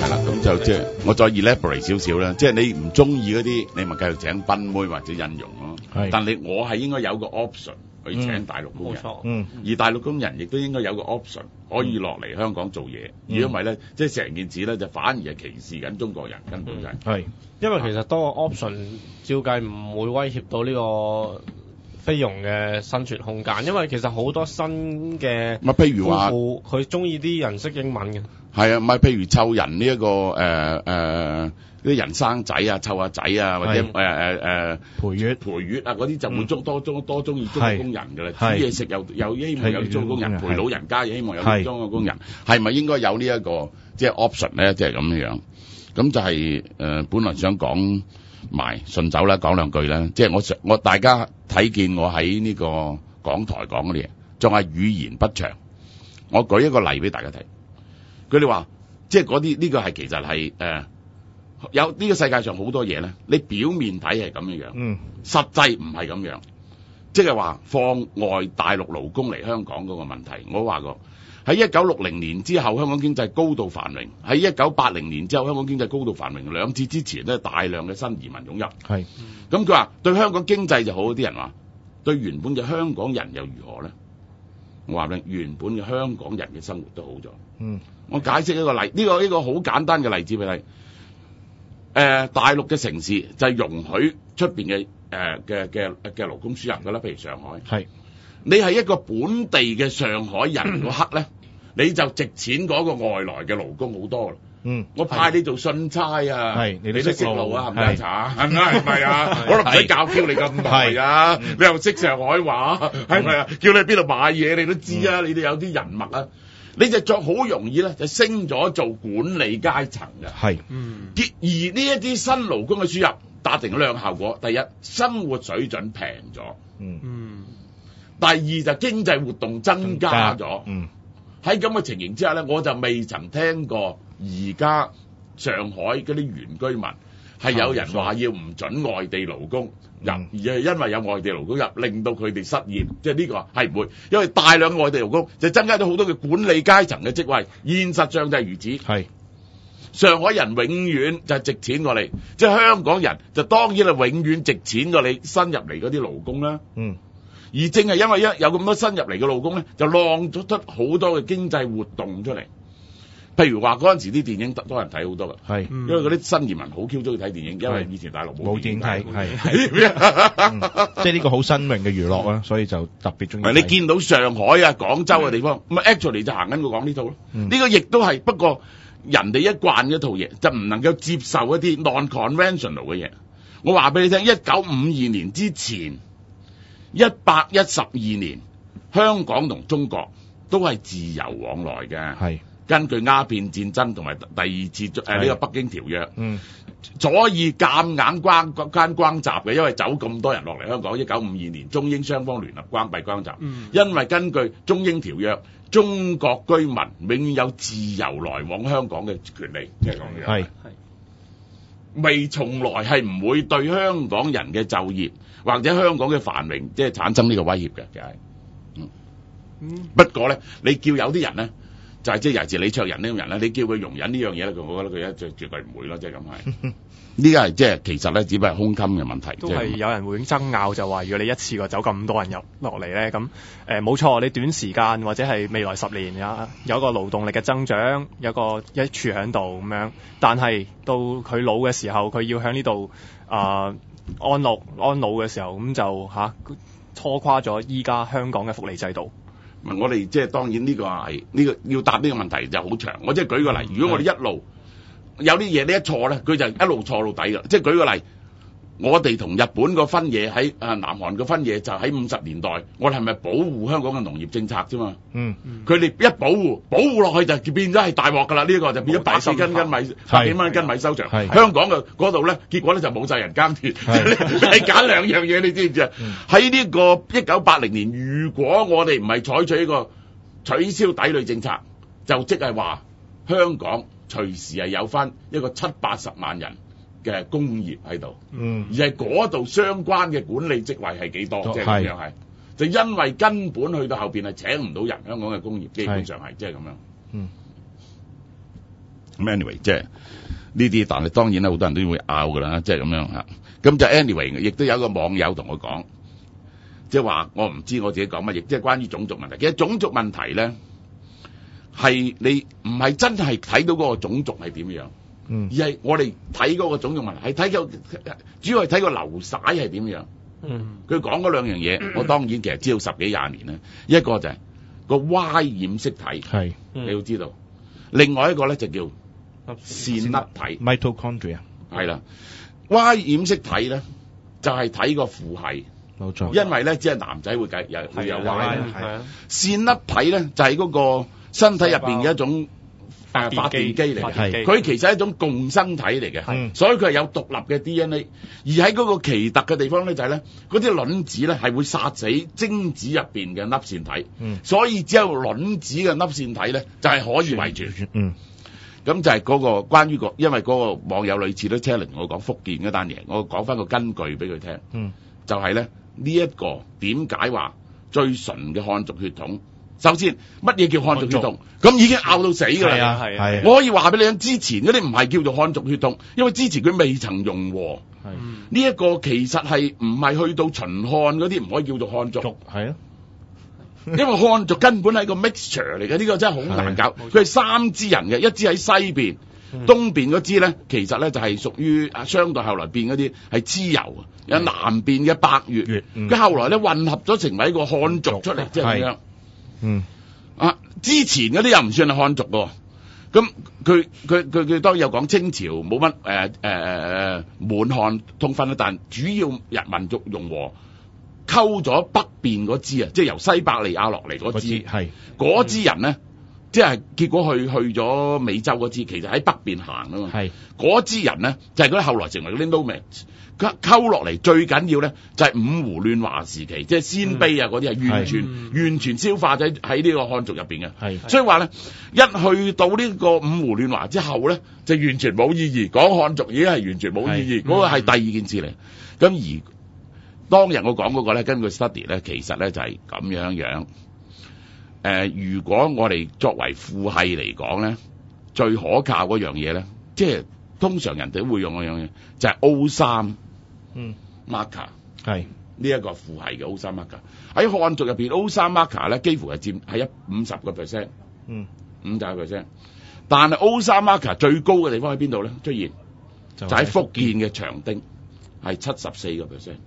啦，咁就即係我再 elaborate 少少啦，即係你唔中意嗰啲，你咪繼續請賓妹或者印傭咯。但我係應該有個 option 去請大陸工人，而大陸工人亦都應該有個 option 可以落嚟香港做嘢。如果唔係咧，即係成件事咧就反而係歧視緊中國人，根本就係。 因為其實多個 option 照計唔會威脅到呢個菲傭嘅生存空間，因為其實好多新嘅譬如話佢中意啲人識英文嘅。係啊，唔係譬如湊人呢一個啲人生仔啊，湊下仔啊，或者陪月啊嗰啲就會多中意中國工人㗎啦。煮嘢食又希望有中國工人，陪老人家又希望有中國工人，係咪應該有呢一個即係 option 咧？即係咁樣。咁就係本來想講埋順手啦，講兩句啦。即係我大家睇見我喺呢個港台講嗰啲嘢，仲係語言不詳。我舉一個例俾大家睇。佢哋話，即係嗰啲呢個係其實係有呢個世界上好多嘢咧，你表面睇係咁樣，實際唔係咁樣。即係話放外大陸勞工嚟香港嗰個問題，我話過喺1960年之後，香港經濟高度繁榮；喺1980年之後，香港經濟高度繁榮。兩次之前咧，大量嘅新移民湧入。咁佢話對香港經濟就好，啲人話對原本嘅香港人又如何咧？我話咧，原本嘅香港人嘅生活都好咗。我解釋一個例，呢個好簡單嘅例子俾你。大陸嘅城市就係容許出邊嘅勞工輸入㗎啦，譬如上海。你係一個本地嘅上海人嗰刻咧，你就值錢嗰個外來嘅勞工好多啦。我派你做信差啊，你都識路啊，冚家鏟係咪啊？我都唔使教 Q 你咁耐啊，你又識上海話係咪啊？叫你喺邊度買嘢你都知啊，你哋有啲人脈啊。你就作好容易咧，就升咗做管理階層嘅。而呢一啲新勞工嘅輸入達成兩個效果：第一，生活水準平咗；第二就經濟活動增加咗。喺咁嘅情形之下咧，我就未曾聽過而家上海嗰啲原居民係有人話要唔准外地勞工入，而係因為有外地勞工入，令到佢哋失業。即係呢個係唔會，因為大量外地勞工就增加咗好多嘅管理階層嘅職位。現實上就係如此。上海人永遠就係值錢過你，即係香港人就當然係永遠值錢過你新入嚟嗰啲勞工啦。而正係因為有咁多新入嚟嘅勞工咧，就浪咗出好多嘅經濟活動出嚟。譬如話嗰陣時啲電影多人睇好多㗎，因為嗰啲新移民好 Q 中意睇電影，因為以前大陸冇電睇， 即係呢個好新穎嘅娛樂啊，所以就特別中意。 你見到上海啊、廣州嘅地方，咁 actually 就行緊我講呢套咯。呢個亦都係不過人哋一貫嘅一套嘢，就唔能夠接受一啲 non-conventional 嘅嘢。我話俾你聽，1952年之前112年，香港同中國都係自由往來嘅。根據鴉片戰爭同埋第二次呢個北京條約，所以夾硬關閘嘅，因為走咁多人落嚟香港。1952年中英雙方聯合關閉關閘，因為根據中英條約，中國居民永遠有自由來往香港嘅權利，即係咁樣。未從來係唔會對香港人嘅就業或者香港嘅繁榮即係產生呢個威脅嘅，就係。不過咧，你叫有啲人咧。就係即係尤其是李卓人呢種人咧，你叫佢容忍呢樣嘢咧，我覺得佢絕對唔會咯，即係咁係。呢個係即係其實咧，只不過係胸襟嘅問題。 都係有人會爭拗，就話如果你一次過走咁多人入落嚟咧，咁冇錯，你短時間或者係未來10年有一個勞動力嘅增長，有個一處喺度咁樣，但係到佢老嘅時候，佢要喺呢度安老嘅時候，咁就拖垮咗依家香港嘅福利制度。 我哋即係當然呢個係呢個要答呢個問題就好長。我即係舉個例，如果我哋一路有啲嘢你一錯咧，佢就一路錯到底㗎。即係舉個例，我哋同日本個分野喺南韓個分野就喺50年代，我哋係咪保護香港嘅農業政策啫嘛？佢哋一保護落去就變咗係大鑊㗎啦。呢個就變咗100幾米、100幾蚊一斤米收場。香港嘅嗰度咧，結果咧就冇晒人耕田。係揀兩樣嘢，你知唔知啊？喺呢個1980年，如果我哋唔係採取一個取消抵壘政策，就即係話香港隨時係有翻一個70-80萬人嘅工業喺度，而係嗰度相關嘅管理職位係幾多？即係咁樣係，就因為根本去到後邊係請唔到人，香港嘅工業基本上係即係咁樣。 咁 anyway 即係呢啲，但係當然啦，好多人都會拗㗎啦，即係咁樣嚇。咁就 anyway，亦都有一個網友同我講，即係話我唔知我自己講乜嘢，即係關於種族問題。其實種族問題咧係你唔係真係睇到嗰個種族係點樣，而係我哋睇嗰個種族問題係睇個主要係睇個流徙係點樣。佢講嗰兩樣嘢，我當然其實知道10幾20年啦。一個就係個 Y 染色體，你要知道。另外一個咧就叫線粒體 mitochondria， 係啦。Y 染色體咧就係睇個父系， 冇錯。 因為咧只係男仔會有 Y。線粒體咧就係嗰個身體入邊嘅一種發電機嚟嘅，佢其實係一種共生體嚟嘅，所以佢係有獨立嘅 DNA。而喺嗰個奇特嘅地方咧就係咧，嗰啲卵子咧係會殺死精子入邊嘅粒線體，所以只有卵子嘅粒線體咧就係可以遺傳。咁就係嗰個關於因為嗰個網友類似都聽嚟同我講福建嗰單嘢，我講翻個根據俾佢聽，就係咧呢一個點解話最純嘅漢族血統。首先，乜嘢叫漢族血統？咁已經拗到死㗎啦。係我可以話俾你聽，之前嗰啲唔係叫做漢族血統，因為之前佢未曾融和。呢一個其實係唔係去到秦漢嗰啲唔可以叫做漢族。係啊，因為漢族根本係個 mixture 嚟嘅，呢個真係好難搞。佢係3支人嘅，一支喺西邊，東邊嗰支咧其實咧就係屬於商代後來變嗰啲係蚩尤，有南邊嘅百越，佢後來咧混合咗成為一個漢族出嚟，即係咁樣。之前嗰啲又唔算係漢族喎，咁佢當然有講清朝冇乜滿漢通婚啦，但主要民族融和，溝咗北邊嗰支啊，即係由西伯利亞落嚟嗰支，嗰支人咧，即係結果去咗美洲嗰支，其實喺北邊行啊嘛，嗰支人咧就係嗰啲後來成為嗰啲 nomads。溝落嚟最緊要咧就係五胡亂華時期，即係鮮卑啊嗰啲係完全消化咗喺呢個漢族入邊嘅，所以話咧一去到呢個五胡亂華之後咧就完全冇意義，講漢族已經係完全冇意義，嗰個係第二件事嚟。咁而當日我講嗰個咧，根據 study 咧，其實咧就係咁樣。如果我哋作為父系嚟講咧，最可靠嗰樣嘢咧，即係通常人哋都會用嗰樣嘢，就係 O3。marker 係呢一個父系嘅 O3 marker 喺漢族入邊 O3 marker 咧幾乎係佔係50%， 50%，但係 O3 marker 最高嘅地方喺邊度咧出現？就喺福建嘅長汀係74%。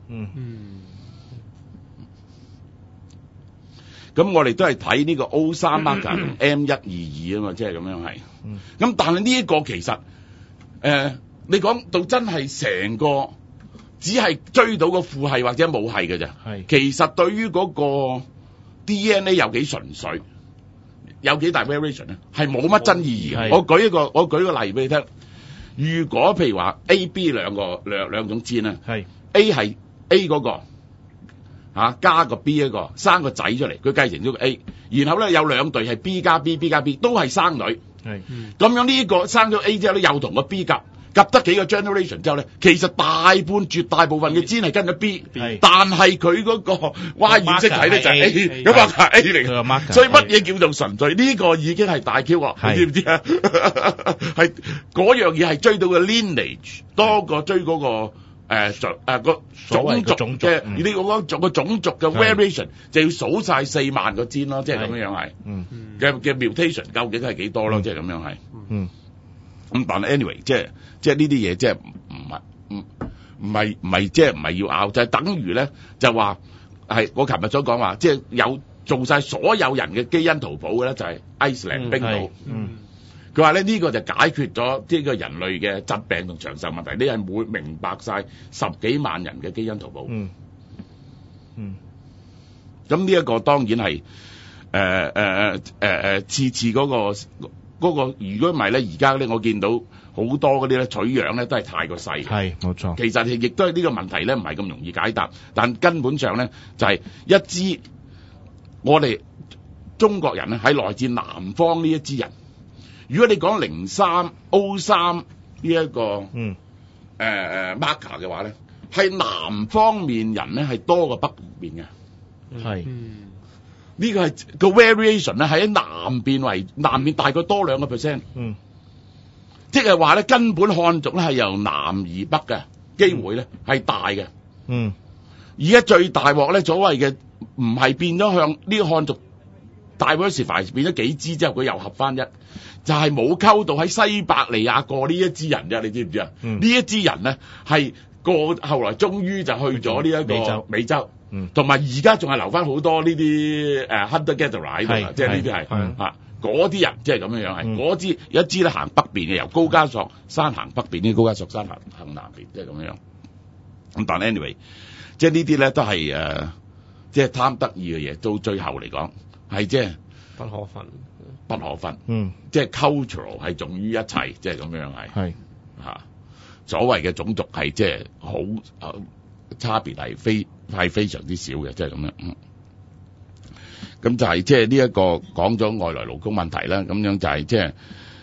咁我哋都係睇呢個 O3 marker M122啊嘛，即係咁樣係。咁但係呢一個其實你講到真係成個。只係追到個父系或者母系嘅啫，其實對於嗰個 DNA 有幾純粹，有幾大 variation 咧，係冇乜真意義嘅。我舉個例俾你聽。如果譬如話 A、B 兩種 gene 咧，A 係 A 嗰個加個 B 一個生個仔出嚟，佢繼承咗個 A， 然後咧有兩對係 B 加 B、B 加 B 都係生女，咁樣呢個生咗 A 之後咧又同個 B 夾得幾個 generation 之後咧，其實絕大部分嘅 gene係跟咗 B， 但係佢嗰個 Y 染色體咧就係 A， 咁啊 A 嚟嘅，所以乜嘢叫做純粹？呢個已經係大 Q 啊，你知唔知啊？係嗰樣嘢係追到個 lineage 多過追嗰個個種族嘅，你講個種族嘅 variation 就要數晒4萬個 gene 咯，即係咁樣係，嘅 mutation 究竟係幾多咯？即係咁樣係，咁但係 anyway 即係呢啲嘢，即係唔係即係唔係要拗，就係等於咧就話係我琴日所講話，即係有做晒所有人嘅基因圖譜嘅咧，就係 Iceland 冰島。佢話咧呢個就解決咗呢個人類嘅疾病同長壽問題，你係會明白晒10幾萬人嘅基因圖譜。咁呢一個當然係次嗰個，如果唔係咧，而家咧我見到好多嗰啲咧取樣咧都係太過細，係冇錯。其實亦都係呢個問題咧，唔係咁容易解答，但根本上咧就係一支我哋中國人咧喺來自南方呢一支人。如果你講03 O3 呢一個marker 嘅話咧，係南方面人咧係多過北面嘅，係。呢個係個 variation 咧，係喺南邊大概多2%。 即係話咧根本漢族咧係由南而北嘅機會咧係大嘅。而家最大鑊咧，所謂嘅唔係變咗向呢個漢族diversify變咗幾支之後，佢又合翻一，就係冇溝到喺西伯利亞過呢一支人啫，你知唔知啊？呢一支人咧係過後來終於就去咗呢一個美洲，同埋而家仲係留翻好多呢啲hunter gatherer 喺度啦，即係呢啲係嗰啲人即係咁樣樣係嗰支有一支咧行北邊嘅，由高加索山行北邊，呢高加索山行南邊，即係咁樣樣。咁但 anyway。即係呢啲咧都係即係貪得意嘅嘢，到最後嚟講係即係不可分， 不可分。即係 cultural 係重於一切，即係咁樣係所謂嘅種族係即係好差別係非常之少嘅，即係咁樣。咁就係即係呢一個講咗外來勞工問題啦。咁樣就係即係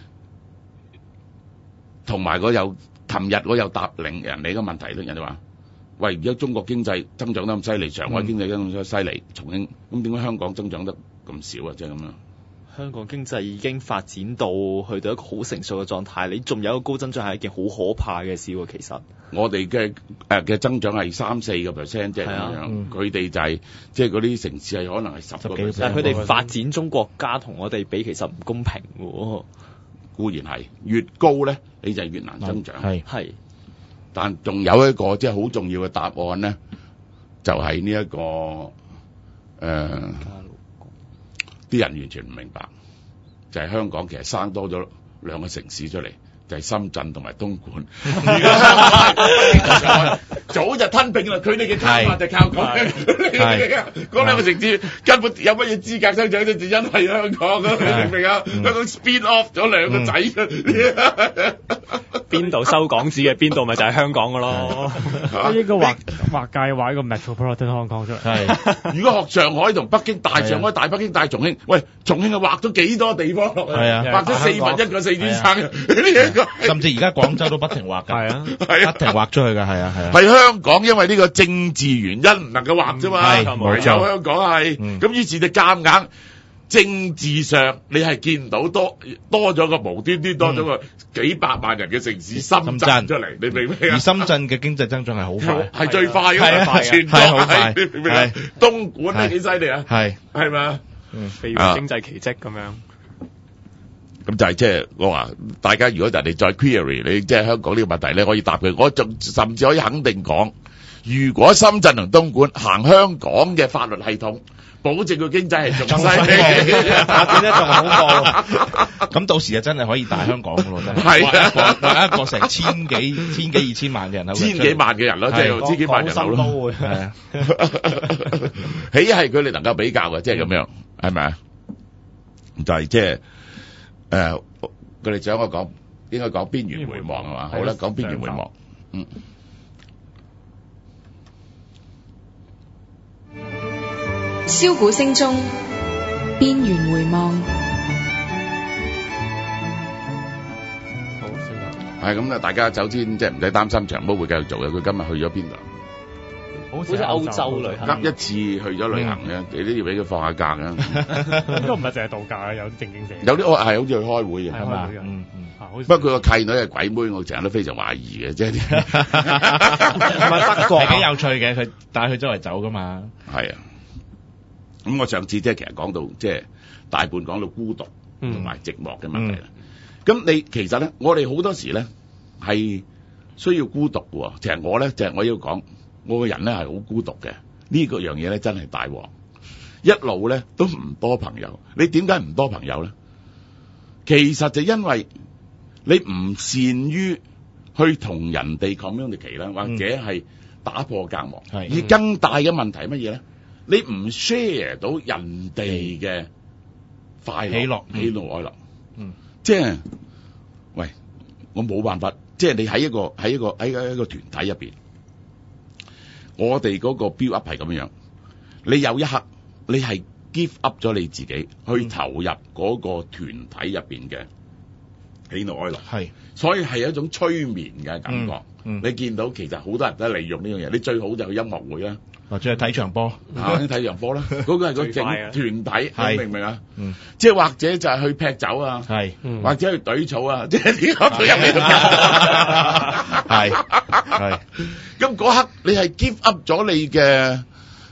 同埋琴日我有答另人哋嘅問題咧，人哋話。喂，而家中國經濟增長得咁犀利，上海經濟增長得咁犀利，重慶咁點解香港增長得咁少啊？即係咁樣。 香港經濟已經發展到去到一個好成熟嘅狀態，你仲有一個高增長係一件好可怕嘅事喎。其實我哋嘅增長係3-4%，即係咁樣。佢哋就係即係嗰啲城市係可能係10%。 但係佢哋發展中國家同我哋比，其實唔公平喎。 固然係越高咧，你就越難增長。 係。 但仲有一個即係好重要嘅答案咧，就係呢一個啲人完全唔明白，就係香港其實生多咗2個城市出嚟，就係深圳同埋東莞。而家香港早就吞併啦，佢哋嘅卡法就靠嗰2個城市根本有乜嘢資格增長啫？就因為香港，你明唔明啊？香港 spin off 咗2個仔。 邊度收港紙嘅，邊度咪就係香港㗎咯。 應該劃界畫一個 Metropolitan Hong Kong 出嚟。 如果學上海同北京大上海、大北京、大重慶，喂，重慶係劃咗幾多地方落去？劃咗1/4個四川省嘅。 甚至而家廣州都不停劃㗎，不停劃出去㗎， 係香港因為呢個政治原因唔能夠劃啫嘛，冇錯，香港係。咁於是就夾硬。政治上你係見唔到多咗個無端端多咗個幾百萬人嘅城市深圳出嚟，你明唔明啊？ 而深圳嘅經濟增長係好快， 係最快嘅，全國係，你明唔明啊？東莞係幾犀利啊？係咪啊？ 譬如經濟奇蹟咁樣。 咁就係即係我話，大家如果人哋再 query 你即係香港呢個問題咧，可以答佢。我仲甚至可以肯定講，如果深圳同東莞行香港嘅法律系統。保證個經濟係仲犀利， 發展得仲好過。咁到時就真係可以大香港㗎咯，真係。係一個成千幾2000萬嘅人口， 千幾萬嘅人咯，即係千幾萬人口咯。係啊，起係佢哋能夠比較嘅，即係咁樣，係咪啊？就係即係佢哋想我講，應該講邊緣回望係嘛？好啦，講邊緣回望， 簫鼓聲中，邊緣回望。 係咁啦，大家首先即係唔使擔心，長毛會繼續做嘅。佢今日去咗邊度？ 好似歐洲旅行。 一次去咗旅行嘅，你都要俾佢放下假嘅。 應該唔係淨係度假嘅，有啲正經事。 有啲係好似去開會嘅， 係嘛？ 不過佢個契女係鬼妹，我成日都非常懷疑嘅，即係啲。 唔係德國幾有趣嘅，佢帶佢周圍走噶嘛。 係啊。咁我上次即係其實講到即係大半講到孤獨同埋寂寞嘅問題啦。咁你其實咧，我哋好多時咧係需要孤獨嘅。其實我咧就係我要講，我個人咧係好孤獨嘅。呢個樣嘢咧真係大鑊，一路咧都唔多朋友。你點解唔多朋友咧？其實就因為你唔善於去同人哋 communicate 啦，或者係打破隔膜。而更大嘅問題係乜嘢咧？你唔 share 到人哋嘅快樂、喜怒哀樂，即係喂，我冇辦法，即係你喺一個團體入邊，我哋嗰個 build up 係咁樣，你有一刻你係 give up 咗你自己，去投入嗰個團體入邊嘅喜怒哀樂，係，所以係一種催眠嘅感覺。你見到其實好多人都利用呢樣嘢，你最好就去音樂會啦。 或者係睇場波睇場波啦，嗰個係個整團體，你明唔明啊？即係或者就係去劈酒啊，或者去隊草啊，即係呢個都入嚟到係。咁嗰刻你係 give up 咗你嘅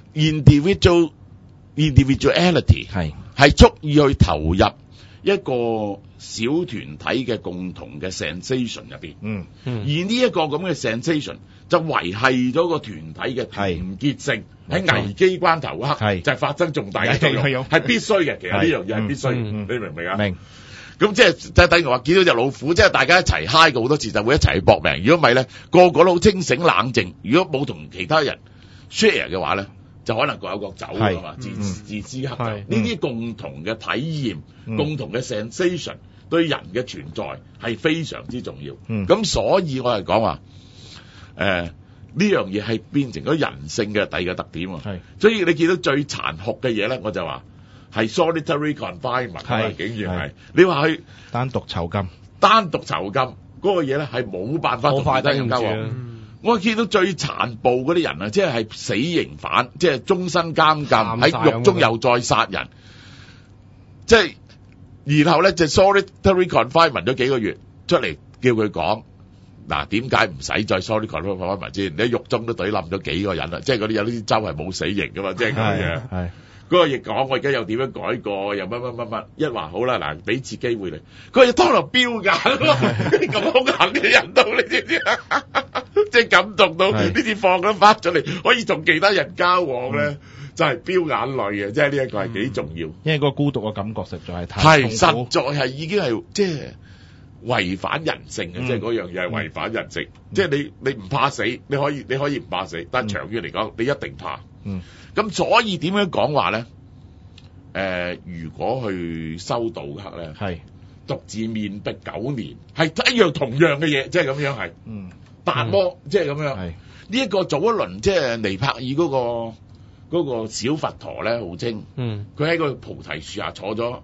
individuality， 係足以去投入一個小團體嘅共同嘅 sensation 入邊，而呢一個咁嘅 sensation 就維繫咗個團體嘅團結性，喺危機關頭嗰刻就係發生重大嘅作用，係必須嘅。其實呢樣嘢係必須，你明唔明啊？明。咁即係等於話見到隻老虎，即係大家一齊嗨過好多次，就會一齊去搏命。如果唔係咧，個個都好清醒冷靜。如果冇同其他人 share 嘅話咧，就可能各有各走㗎嘛，自私刻。呢啲共同嘅體驗、共同嘅 sensation 對人嘅存在係非常之重要。咁所以我係講話，呢樣嘢係變成咗人性嘅第二個特點啊。所以你見到最殘酷嘅嘢咧，我就話係 solitary confinement，竟然係你話去單獨囚禁嗰個嘢咧，係冇辦法同其他人交往。我見到最殘暴嗰啲人啊，即係死刑犯，即係終身監禁，喺獄中又再殺人，即係然後咧就 solitary confinement 咗幾個月出嚟，叫佢講嗱，點解唔使再 solitary confinement 先？你喺獄中都懟冧咗幾個人啦，即係嗰啲有啲州係冇死刑噶嘛，即係咁樣。嗰個亦講我而家又點樣改過，又乜，一話好啦，嗱，俾次機會你，佢就當頭標眼咯，咁兇狠嘅人到你知唔知啊？即係感動到呢次放咗翻咗嚟，可以同其他人交往咧，就係飆眼淚嘅，即係呢一個係幾重要。因為個孤獨嘅感覺實在係太痛苦，實在係已經係即係違反人性嘅，即係嗰樣嘢係違反人性。即係你唔怕死，你可以唔怕死，但係長遠嚟講，你一定怕。咁所以點樣講話咧？如果去修道刻咧，係獨自面壁9年，係一樣同樣嘅嘢，即係咁樣係。達摩即係咁樣。呢一個早一輪即係尼泊爾嗰個小佛陀咧，號稱，佢喺個菩提樹下坐咗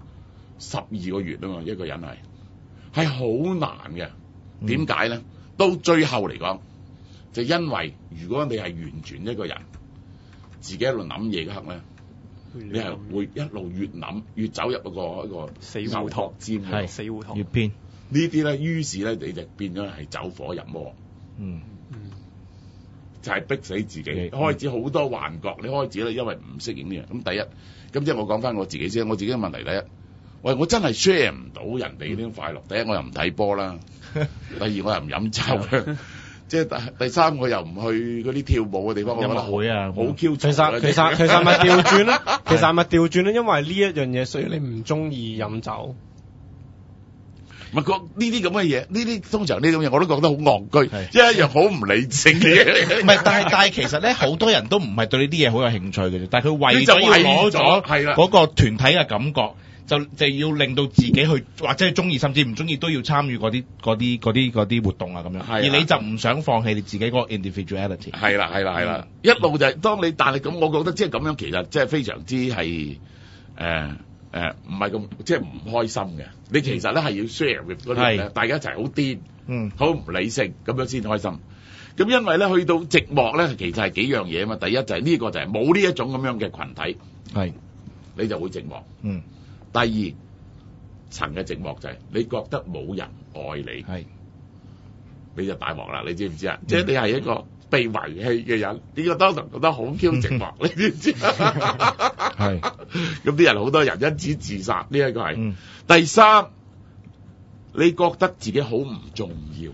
12個月啊嘛，一個人係好難嘅。點解咧？到最後嚟講，就因為如果你係完全一個人，自己一路諗嘢嗰刻咧，你係會一路越諗越走入一個死胡同尖，死胡同越偏呢啲咧，於是咧你就變咗係走火入魔，就係逼死自己，開始好多幻覺。你開始咧，因為唔適應呢樣。咁第一，咁即係我講翻我自己先，我自己嘅問題第一，喂，我真係 share 唔到人哋呢種快樂。第一，我又唔睇波啦；第二，我又唔飲酒啦。即係第三，我又唔去嗰啲跳舞嘅地方。音樂會啊，好 Q。其實咪調轉咧？其實咪調轉咧？因為呢一樣嘢，所以你唔中意飲酒。 唔係呢啲咁嘅嘢，呢啲通常呢種嘢我都覺得好戇居，即係一樣好唔理性嘅嘢。唔係，但係其實咧，好多人都唔係對呢啲嘢好有興趣嘅啫。但係佢為咗要攞咗嗰個團體嘅感覺，就要令到自己去或者係中意，甚至唔中意都要參與嗰啲活動啊咁樣。而你就唔想放棄你自己嗰個 individuality。係啦，一路就係當你，但係咁，我覺得即係咁樣，其實即係非常之係唔係咁即係唔開心嘅。你其實咧係要 share with 嗰啲咧，大家一齊好癲，好唔理性咁樣先開心。咁因為咧去到寂寞咧，其實係幾樣嘢啊嘛。第一就係呢個就係冇呢一種咁樣嘅群體，你就會寂寞。第二層嘅寂寞就係你覺得冇人愛你，你就大鑊啦。你知唔知啊？即係你係一個被遺棄嘅人，呢個當時覺得好 Q 寂寞，你知唔知？咁啲人好多人因此自殺，呢一個係。第三，你覺得自己好唔重要，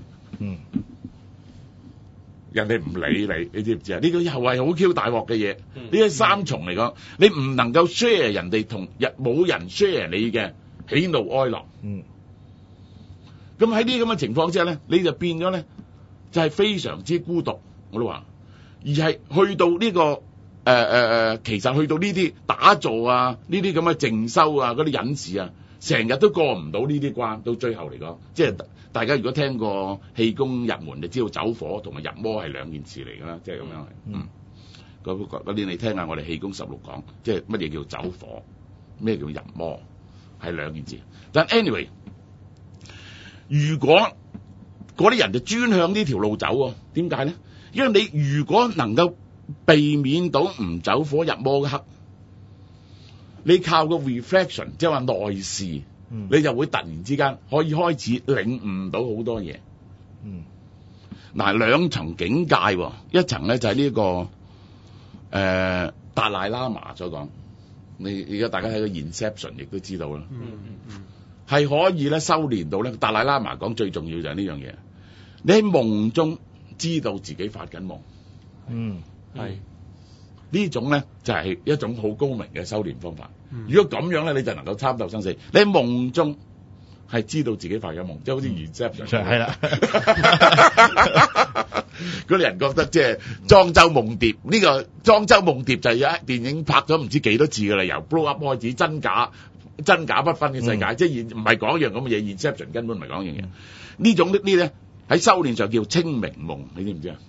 人哋唔理你，你知唔知啊？呢個又係好 Q 大鑊嘅嘢。呢啲三重嚟講，你唔能夠 share 人哋同冇人 share 你嘅喜怒哀樂。咁喺呢咁嘅情況之下咧，你就變咗咧，就係非常之孤獨。我都話，而係去到呢個其實去到呢啲打坐啊，呢啲咁嘅靜修啊，嗰啲隱士啊，成日都過唔到呢啲關。到最後嚟講，即係大家如果聽過氣功入門，就知道走火同埋入魔係兩件事嚟㗎啦，即係咁樣。嗰啲你聽下我哋氣功16講，即係乜嘢叫走火，咩叫入魔，係兩件事。但 anyway， 如果嗰啲人就專向呢條路走喎，點解咧？因為你如果能夠避免到唔走火入魔嘅刻，你靠個 reflection， 即係話內視，你就會突然之間可以開始領悟到好多嘢。嗱，兩層境界喎，一層咧就係呢個達賴喇嘛所講，你而家大家睇個 Inception 亦都知道啦，係可以咧修練到咧。達賴喇嘛講最重要就係呢樣嘢，你喺夢中知道自己發緊夢，係呢種咧就係一種好高明嘅修練方法。如果咁樣咧，你就能夠參透生死。你喺夢中係知道自己發緊夢，即係好似 Inception 係啦。嗰啲人覺得即係莊周夢蝶，呢個莊周夢蝶就係電影拍咗唔知幾多次㗎啦，由 blow up 開始，真假不分嘅世界，即係唔係講一樣咁嘅嘢。Inception 根本唔係講一樣嘢。呢種呢咧喺修練上叫清明夢，你知唔知啊？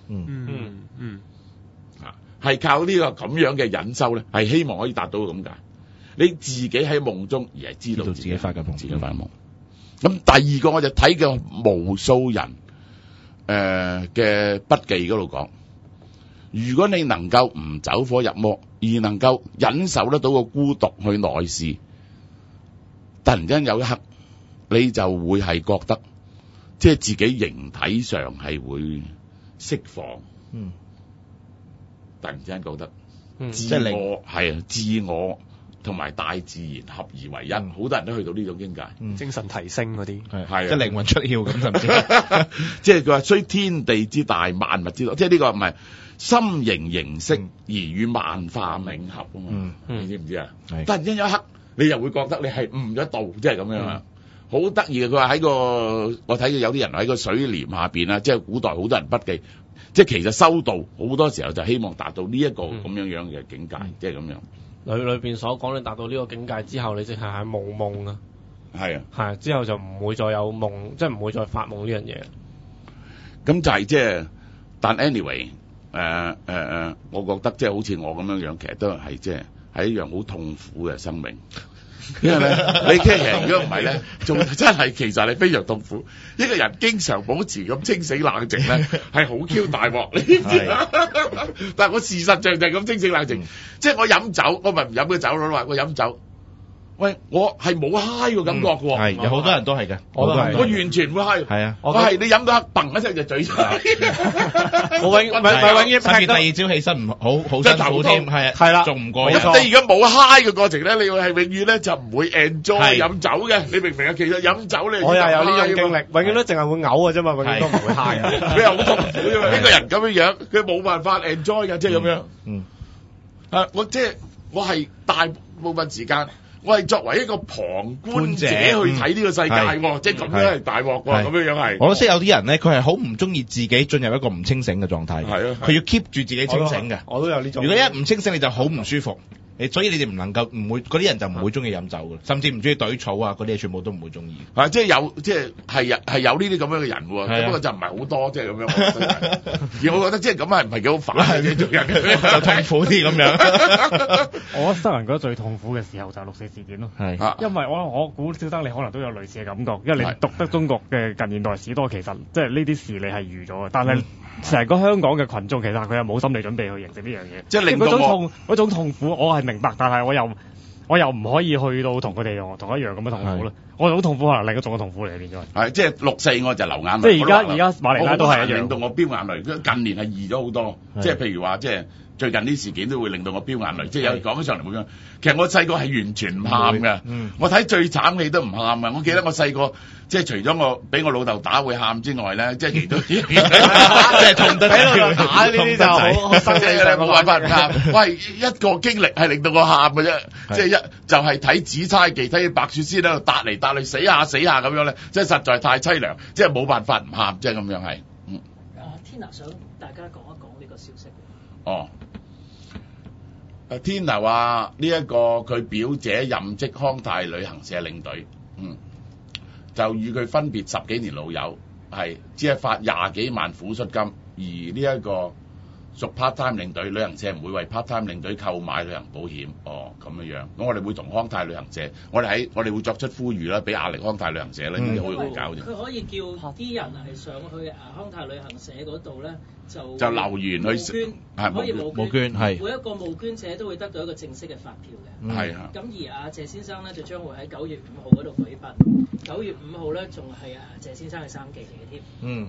係靠呢個咁樣嘅隱修咧，係希望可以達到咁解。你自己喺夢中而係知道自己發緊夢，自己發緊夢。咁第二個我就睇嘅無數人嘅筆記嗰度講，如果你能夠唔走火入魔，而能夠忍受得到個孤獨去內視，突然間有一刻你就會係覺得，即係自己形體上係會釋放，突然之間覺得自我同埋大自然合而為一，好多人都去到呢種境界， 精神提升嗰啲， 係即係靈魂出竅咁，甚至即係佢話雖天地之大，萬物之多，即係呢個唔係心形形色而與萬化冥合啊嘛，你知唔知啊？突然間有一刻，你又會覺得你係悟咗道，即係咁樣啊，好得意嘅。佢話喺我睇到有啲人喺個水簾下邊啊，即係古代好多人筆記，即係其實修道好多時候就希望達到呢一個咁樣樣嘅境界，即係咁樣。 裏邊所講，你達到呢個境界之後，你淨係無夢啊，係之後就唔會再有夢，即係唔會再發夢呢樣嘢。 咁就係即係，但 anyway， 我覺得即係好似我咁樣樣，其實都係即係一樣好痛苦嘅生命。因為咧，你其實如果唔係咧，仲真係其實係非常痛苦。一個人經常保持咁清醒冷靜咧，係好 Q 大鑊，你知唔知啊？但係我事實上就係咁清醒冷靜，即係我飲酒，我咪唔飲嘅酒咯，話我飲酒。喂，我係冇嗨嘅感覺嘅喎， 係有好多人都係嘅， 我完全唔會嗨，係啊，我係你飲到一砰一聲就嘴晒， 我永遠甚至第二朝起身唔好辛苦添，係啦，仲唔過癮。 你如果冇嗨嘅過程咧，你係永遠咧就唔會 enjoy 飲酒嘅，你明唔明啊？其實飲酒你我又有呢種經歷，永遠都淨係會嘔嘅啫嘛，永遠都唔會嗨嘅， 佢又好痛苦啫嘛。呢個人咁樣樣，佢冇辦法 enjoy 嘅，即係咁樣。我即係我係大部分時間。我係作為一個旁觀者去睇呢個世界喎，即係咁樣係大鑊喎，咁樣樣係。 我都識有啲人咧，佢係好唔中意自己進入一個唔清醒嘅狀態，佢要 keep 住自己清醒嘅。 我都有呢種。 如果一唔清醒，你就好唔舒服。所以你哋唔能夠唔會嗰啲人就唔會中意飲酒嘅，甚至唔中意懟草啊嗰啲嘢，全部都唔會中意。 即係有即係有呢啲咁樣嘅人喎，不過就唔係好多，即係咁樣。而我覺得即係咁係唔係幾好煩嘅做人， 就痛苦啲咁樣。 我收人覺得最痛苦嘅時候就係6.4事件咯，因為我估小生你可能都有類似嘅感覺，因為你讀得中國嘅近現代史多，其實即係呢啲事你係預咗嘅，但係成個香港嘅群眾其實佢係冇心理準備去認識呢樣嘢， 即係令到嗰種痛苦，我係明白，但係我又唔可以去到同佢哋同一樣咁嘅痛苦咧。我種痛苦可能另一種嘅痛苦嚟，變咗係即係6.4我就流眼淚。 即係而家馬尼拉都係一樣， 令到我飆眼淚。近年係易咗好多，即係譬如話即係最近啲事件都會令到我飆眼淚。即係有講起上嚟咁樣，其實我細個係完全唔喊嘅。我睇最慘戲都唔喊啊！我記得我細個即係除咗我俾我老豆打會喊之外咧，即係其他即係痛得俾老豆打呢啲就好生氣嘅，冇辦法唔喊。我係一個經歷係令到我喊嘅啫，即係就係睇《紫釵記》睇白雪仙喺度搭嚟搭去死下咁樣咧，即係實在太凄涼，即係冇辦法唔喊，即係咁樣係。 Tina 想大家講一講呢個消息。 Tina 話呢一個佢表姐任職康泰旅行社領隊，就與佢分別10幾年老友，係只係發20幾萬撫恤金，而呢一個屬 part time 領隊，旅行社唔會為 part time 領隊購買旅行保險。哦，咁樣樣，咁我哋會同康泰旅行社，我哋會作出呼籲啦，俾壓力康泰旅行社咧，呢啲好容易搞啫。 佢可以叫啲人係上去康泰旅行社嗰度咧，就留言去捐，可以募捐，係每一個募捐者都會得到一個正式嘅發票嘅。係啊。咁而阿謝先生咧就將會喺9月5號嗰度舉辦。9月5號咧仲係謝先生嘅生忌嚟嘅添。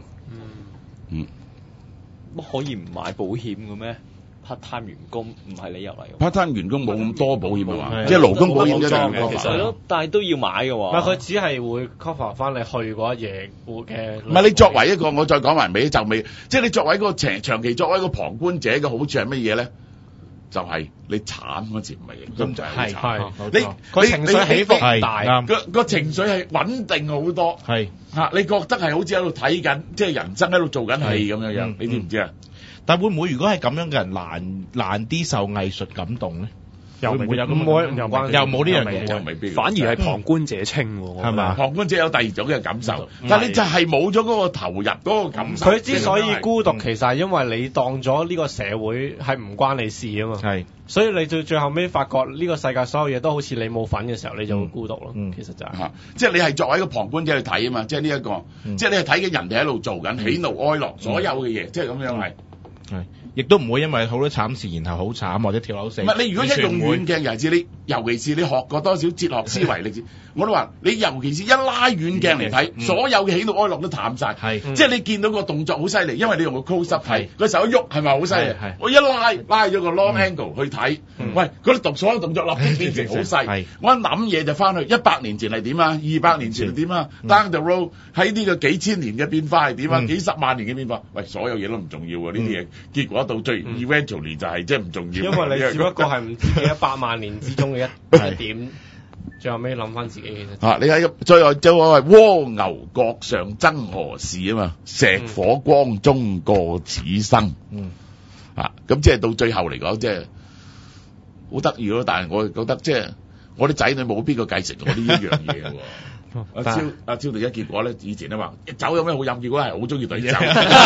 乜可以唔買保險嘅咩？part time 員工唔係理由嚟嘅。 part time 員工冇咁多保險啊嘛，即係勞工保險一樣嘅， 其實係咯，但係都要買嘅喎。 唔係佢只係會 cover 翻你去嗰一夜嘅。 唔係你作為一個，我再講埋尾就尾，即係你作為一個長期作為一個旁觀者嘅好處係乜嘢咧？就係你慘嗰時唔係咁就係慘，你情緒起伏大，個情緒係穩定好多，係嚇你覺得係好似喺度睇緊，即係人生喺度做緊戲咁樣樣，你知唔知啊？ 但會唔會如果係咁樣嘅人難啲受藝術感動咧？ 又唔會有咁又冇呢樣嘢， 又未必， 反而係旁觀者清喎， 係嘛？ 旁觀者有第二種嘅感受，但係你就係冇咗嗰個投入嗰個感受。 佢之所以孤獨，其實係因為你當咗呢個社會係唔關你事啊嘛。係，所以你最後尾發覺呢個世界所有嘢都好似你冇份嘅時候，你就會孤獨咯。其實就係即係你係作為一個旁觀者去睇啊嘛，即係呢一個，即係你係睇緊人哋喺度做緊喜怒哀樂所有嘅嘢，即係咁樣係。 係，亦都唔會因為好多慘事，然後好慘或者跳樓死。 唔係你如果一用遠鏡，尤其是你學過多少哲學思維，你知我都話你尤其是一拉遠鏡嚟睇，所有嘅喜怒哀樂都淡晒。係，即係你見到個動作好犀利，因為你用個 close up 睇，個手一喐係咪好犀利？我一拉咗個 long angle 去睇，喂，嗰啲所有動作立即變成好細。我一諗嘢就翻去100年前係點啊，200年前係點啊 ，down the road 喺呢個幾千年嘅變化係點啊，幾十萬年嘅變化，喂，所有嘢都唔重要啊，呢啲嘢。結果到最 eventually 就係即係唔重要， 因為你只不過係唔知幾100萬年之中嘅一點，最後尾諗翻自己其實。你喺最後就話蝸牛角上爭何事啊嘛，石火光中過此生。咁即係到最後嚟講，即係好得意咯。但係我覺得即係我啲仔女冇邊個繼承我呢一樣嘢喎。阿超第一結果咧，以前咧話酒有咩好飲，結果係好中意懟酒。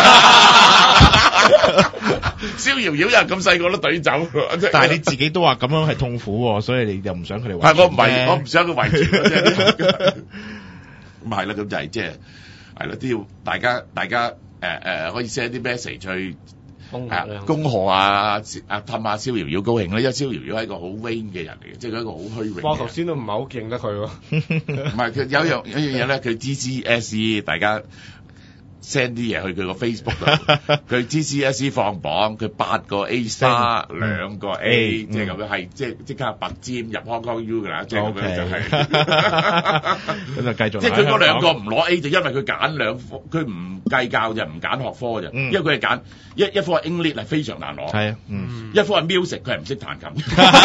逍遙遙又咁細個都懟酒， 但係你自己都話咁樣係痛苦喎，所以你又唔想佢哋遺傳。 係我唔想佢遺傳。咁係啦，咁就係即係係啦，都要大家可以 send 啲 message 去恭賀啊氹下逍遙遙高興啦，因為逍遙遙係一個好 vain 嘅人嚟嘅，即係佢一個好虛榮。 我頭先都唔係好認得佢喎。 唔係佢有一樣嘢咧，佢 GCSE 大家 send 啲嘢去佢個 Facebook 度，佢 GCSE 放榜，佢8個 A star 2個 A，即係咁樣係即刻拔尖入 Hong Kong U 㗎啦，即係咁樣就係。 咁就繼續。 即係佢嗰2個唔攞 A 就因為佢揀2科，佢唔計較就唔揀學科啫，因為佢係揀一科係 English 係非常難攞，係啊，一科係 music 佢係唔識彈琴，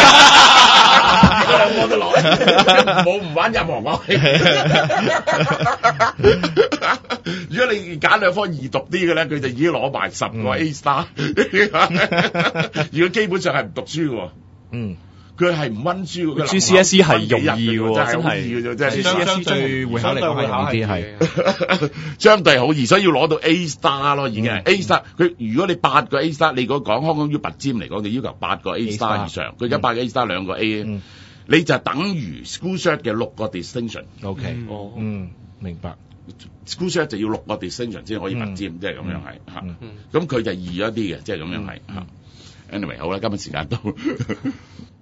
嗰2科都攞，冇唔玩任何樂器。如果你揀2科易讀啲嘅咧，佢就已經攞埋10個 A star。如果基本上係唔讀書嘅，佢係唔温書嘅。 GCSE 係容易嘅， 真係好易嘅啫，真係。 相對會考嚟講係容易啲，係相對好易，所以要攞到 A star 咯，已經係 A star。佢如果你8個 A star，你如果講香港 U 拔尖嚟講，就要求8個 A star 以上。佢而家8個 A star 2個 A，你就等於 school cert 嘅6個 distinction。 OK，明白。 school cert 就要6個 distinction 先可以拔尖，即係咁樣係嚇。咁佢就易咗啲嘅，即係咁樣係嚇。Anyway，好啦，今日時間到。